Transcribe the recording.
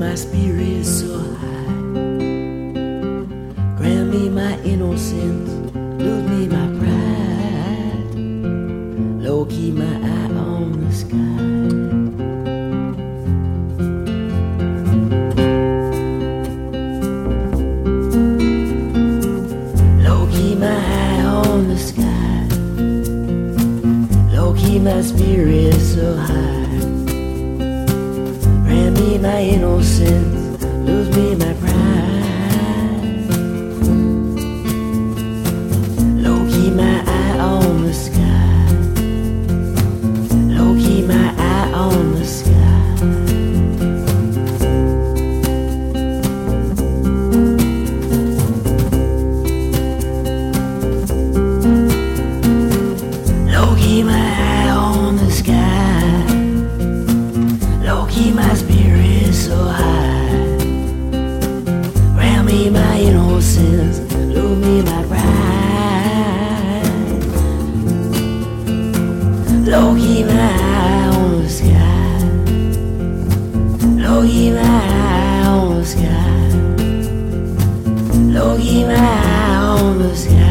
my spirit so high. Grant me my innocence, lose me my pride. Low key my eye on the sky. Low key my eye on the sky. Low key my spirit so high. Grant me my innocence, lose me my pride. Low key my eye on the sky. Low key my eye on the sky. Low key my eye on the sky. Low key my spirit so high. Grant me my innocence, lose me my pride. Low key my eye on the sky. Low key my eye on the sky. Low key my eye on the sky.